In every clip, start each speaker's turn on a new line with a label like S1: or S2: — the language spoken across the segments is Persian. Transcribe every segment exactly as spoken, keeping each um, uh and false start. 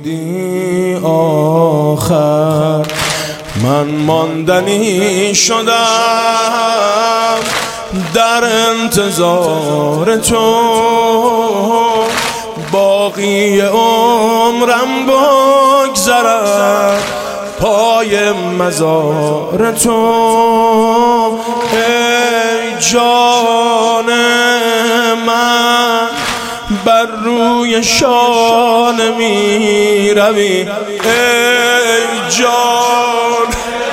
S1: بودی آخر من ماندنی شدم در انتظار تو، باقی عمرم بگذرد پای مزار تو. ای جان من بر روی شانه می روی، ای جان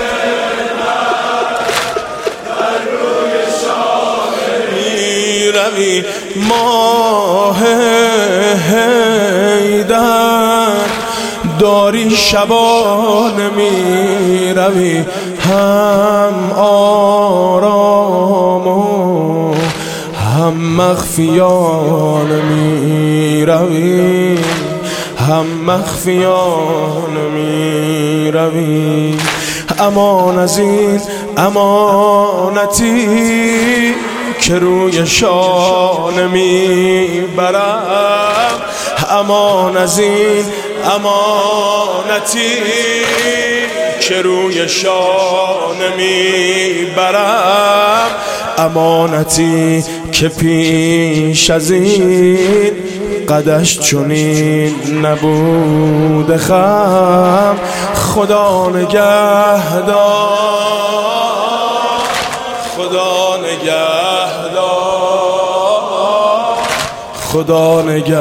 S1: بر روی شانه می روی، ماه حیدر داری شبانه می روی، هم آرام و هم مخفیانه می روی، هم مخفیانه می روی. امان از این امانتی که روی شانه می برم، امان از این امانتی که روی شانه می برم، امانتی که پیش از این قدش چنین نبوده خم. خدا نگهدار، خدا نگهدار، خدا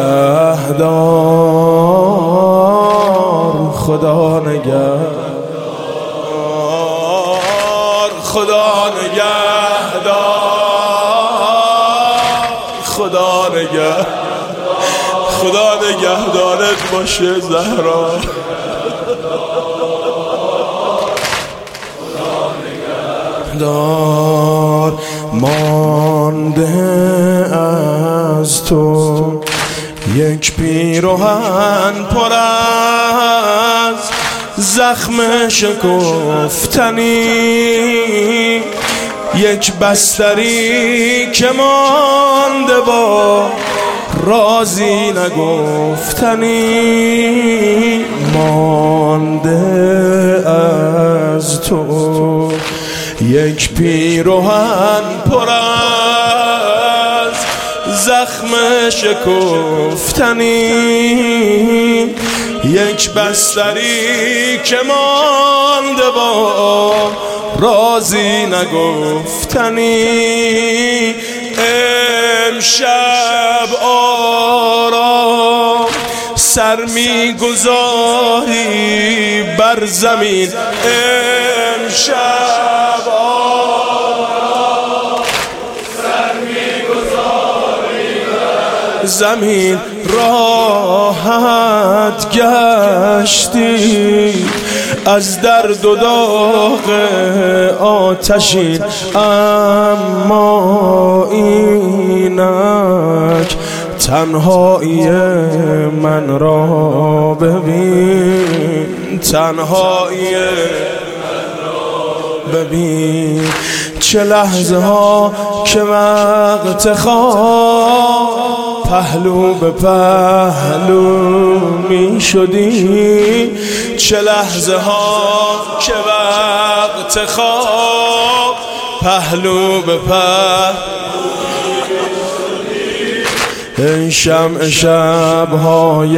S1: نگهدار، خدا نگهدار، خدا نگهدار، خدا نگهدار، خدا نگهدارت باشه زهرا. دار مانده از تو یک پیراهن پر از زخم شکفتنی، یک بستری که مانده با رازی نگفتنی، مانده از تو یک پیراهن پر از زخم شکفتنی، یک بستری که مانده با رازی نگفتنی. امشب آرام سر میگذاری بر زمین، امشب آرام سر میگذاری بر زمین. راحت گشتی از درد و داغ آتشین، اما اینک تنهایی من را ببین، تنهایی من را ببین. چه لحظه ها که وقت خواب پهلو به پهلو می شدی، چه لحظه ها که وقت خواب پهلو به پهلو. ای شمع شب‌های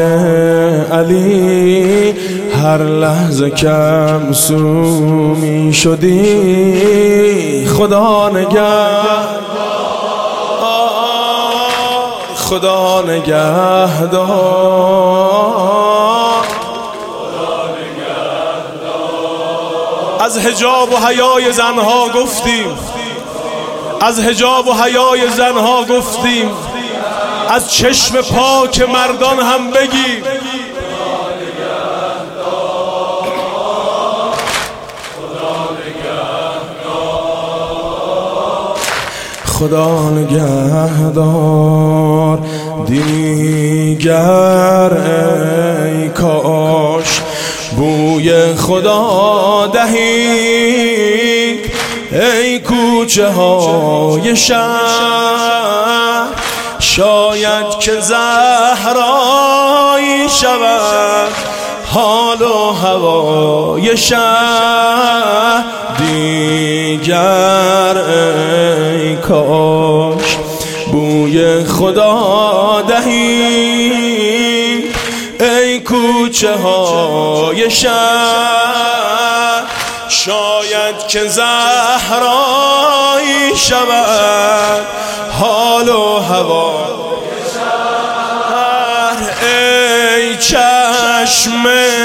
S1: علی هر لحظه کم سو می شدی. خدا نگهدار، خدا نگهدار، از حجاب و حیای زنها گفتیم، از حجاب و حیای زنها گفتیم، از چشم پاک مردان هم بگیم. خدا نگهدار. دیگر ای کاش بوی خدا دهی ای کوچه های شهر، شاید که زهرایی شود حال و هوای شهر دیگر ای کاش بوی خدا دهی ای کوچه های شهر شاید که زهرایی شود حال و هوا ای چشم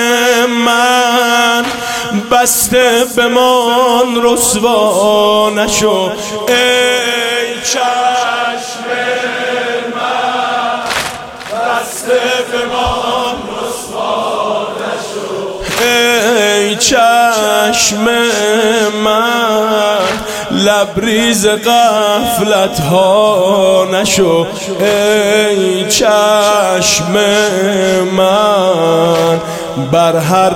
S1: من بسته بمان رسوا نشو ای چشم من بسته بمان رسوا نشو ای چشم من لبریز غفلت ها نشو ای چشم من بر هر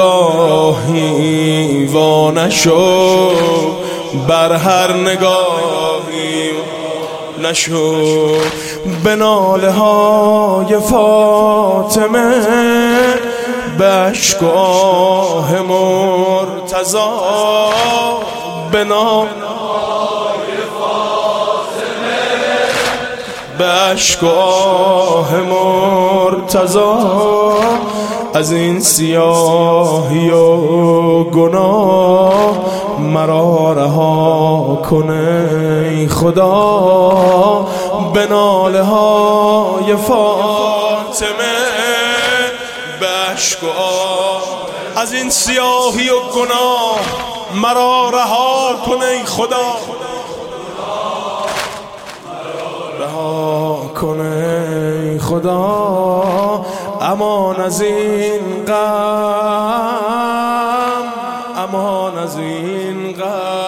S1: نگاهی وا نشو بر هر نگاهی نشو به ناله های فاطمه به اشک و آه مرتضی به ناله به اشک و آه مرتضی از این سیاهی و گناه مرا رها کنه ای خدا به ناله های فاطمه به اشک و آه از این سیاهی و گناه مرا رها کنه ای خدا رها کنه ای خدا امان از این غم امان از این غم